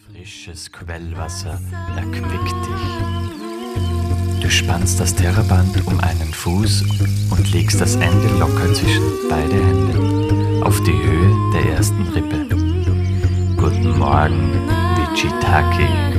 Frisches Quellwasser erquickt dich. Du spannst das Terraband um einen Fuß und legst das Ende locker zwischen beide Hände auf die Höhe der ersten Rippe. Guten Morgen, Wichitaki.